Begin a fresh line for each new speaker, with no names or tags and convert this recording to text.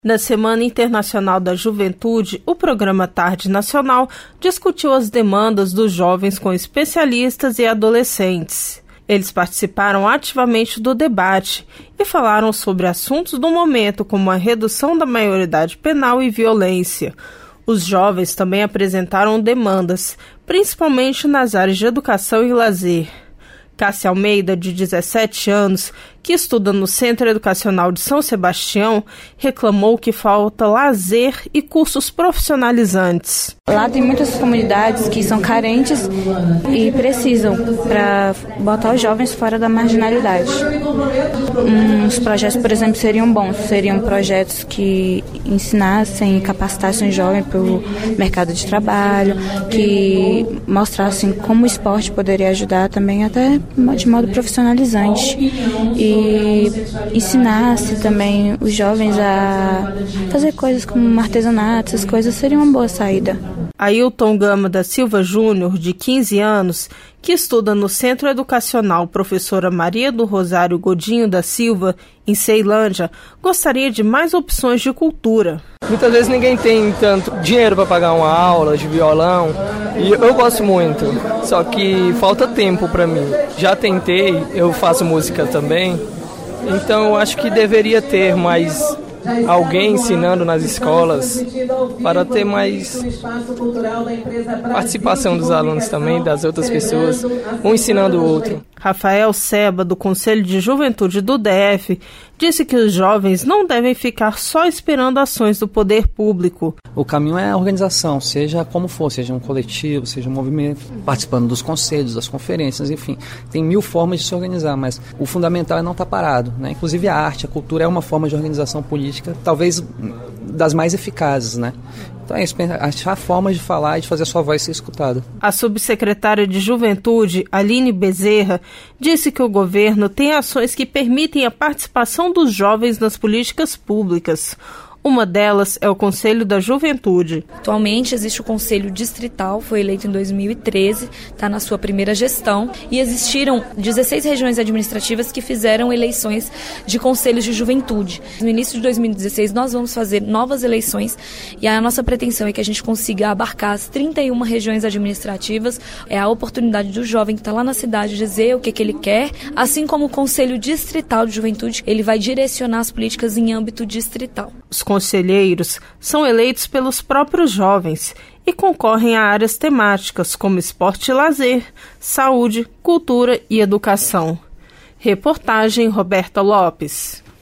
Na Semana Internacional da Juventude, o programa Tarde Nacional discutiu as demandas dos jovens com especialistas e adolescentes. Eles participaram ativamente do debate e falaram sobre assuntos do momento, como a redução da maioridade penal e violência. Os jovens também apresentaram demandas, principalmente nas áreas de educação e lazer. Cássia Almeida, de 17 anos, que estuda no Centro Educacional de São Sebastião, reclamou que falta lazer e cursos profissionalizantes.
Lá tem muitas comunidades que são carentes e precisam para botar os jovens fora da marginalidade. Uns projetos, por exemplo, seriam bons. Seriam projetos que ensinassem e capacitassem o jovem para o mercado de trabalho, que mostrassem como o esporte poderia ajudar também até de modo profissionalizante. E ensinasse também os jovens a fazer coisas como artesanato, essas coisas seriam uma boa saída.
Ailton Gama da Silva Júnior, de 15 anos, que estuda no Centro Educacional Professora Maria do Rosário Godinho da Silva, em Ceilândia, gostaria de mais opções de cultura.
Muitas vezes ninguém tem tanto dinheiro para pagar uma aula de violão e eu gosto muito, só que falta tempo para mim. Já tentei, eu faço música também, então eu acho que deveria ter mais alguém ensinando nas escolas para ter mais participação dos alunos também, das outras pessoas, um ensinando o outro.
Rafael Seba, do Conselho de Juventude do DF, disse que os jovens não devem ficar só esperando ações do poder público.
O caminho é a organização, seja como for, seja um coletivo, seja um movimento, participando dos conselhos, das conferências, enfim. Tem 1000 formas de se organizar, mas o fundamental é não estar parado, né? Inclusive a arte, a cultura é uma forma de organização política, talvez das mais eficazes, né? Então é isso, achar formas de falar e de fazer a sua voz ser escutada.
A subsecretária de Juventude, Aline Bezerra, disse que o governo tem ações que permitem a participação dos jovens nas políticas públicas. Uma delas é o Conselho da Juventude.
Atualmente existe o Conselho Distrital, foi eleito em 2013, está na sua primeira gestão, e existiram 16 regiões administrativas que fizeram eleições de conselhos de juventude. No início de 2016 nós vamos fazer novas eleições e a nossa pretensão é que a gente consiga abarcar as 31 regiões administrativas. É a oportunidade do jovem que está lá na cidade dizer o que ele quer, assim como o Conselho Distrital de Juventude, ele vai direcionar as políticas em âmbito distrital.
Os conselheiros são eleitos pelos próprios jovens e concorrem a áreas temáticas como esporte e lazer, saúde, cultura e educação. Reportagem Roberta Lopes.